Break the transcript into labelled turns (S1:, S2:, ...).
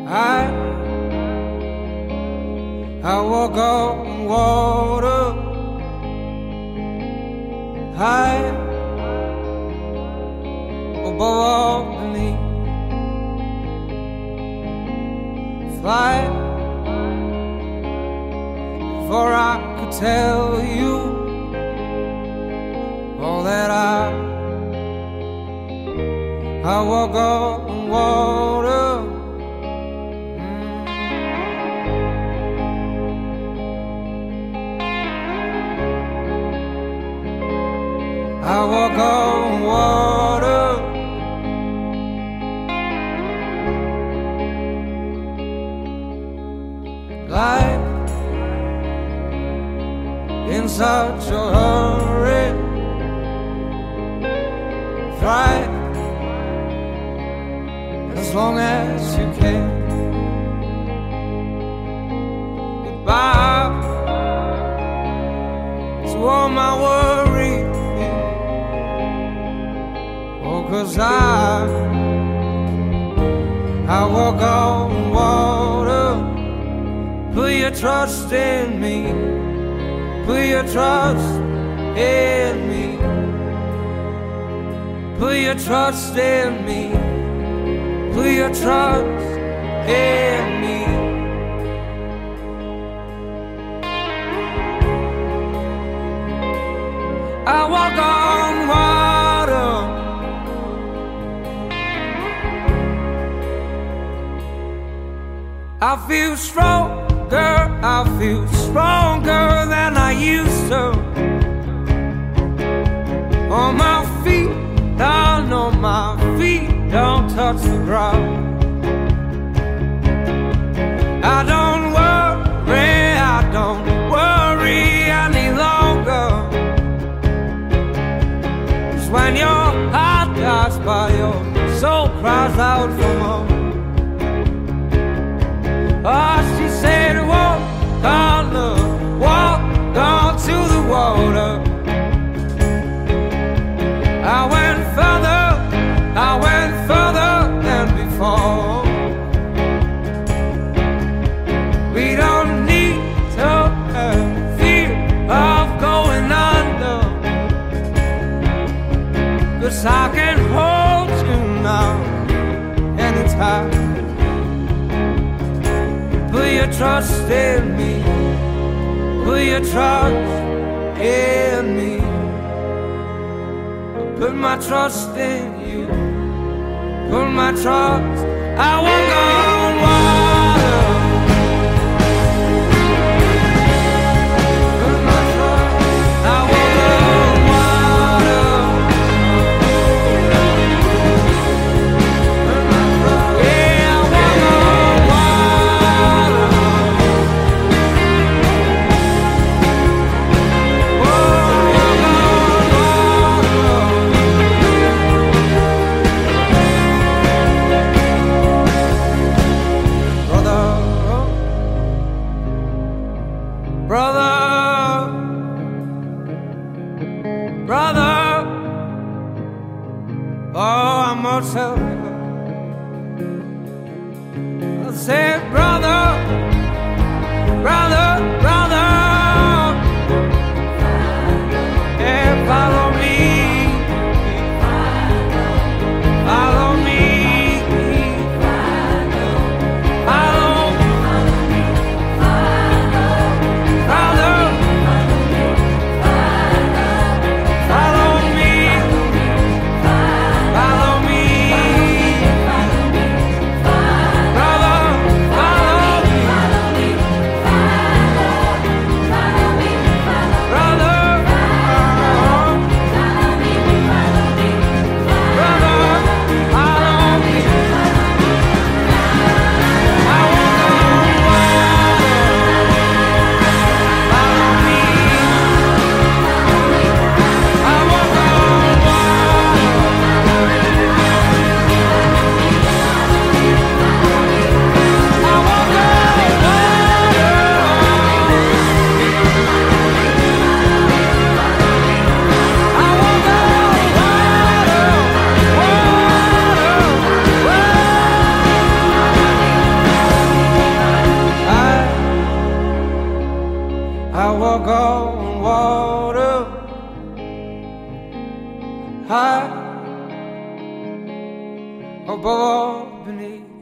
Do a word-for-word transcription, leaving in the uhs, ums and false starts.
S1: I, I walk on water. High above all beneath. Fly before I could tell you all that I I walk on water. I walk on water. Life in such a hurry. Thrive as long as you can. Goodbye to all my worries. Cause I, I walk on water. Put your trust in me. Put your trust in me. Put your trust in me. Put your trust in me. I walk on water. I feel stronger, I feel stronger than I used to. On my feet, I know my feet don't touch the ground. I don't worry, I don't worry any longer. 'Cause when your heart dies by your soul cries out for more. Oh, she said, walk on the, walk on to the water. I went further, I went further than before. We don't need to have fear of going under, 'cause I can hold you now, anytime. Put your trust in me. Put your trust in me. Put my trust in you. Put my trust. I walk on water. Put my trust. I walk on water. Put my trust. Yeah, I walk on water. Brother, brother, oh, I must tell you. I said, brother, brother, brother, yeah, follow me, follow me, follow me. Follow me, high above all beneath.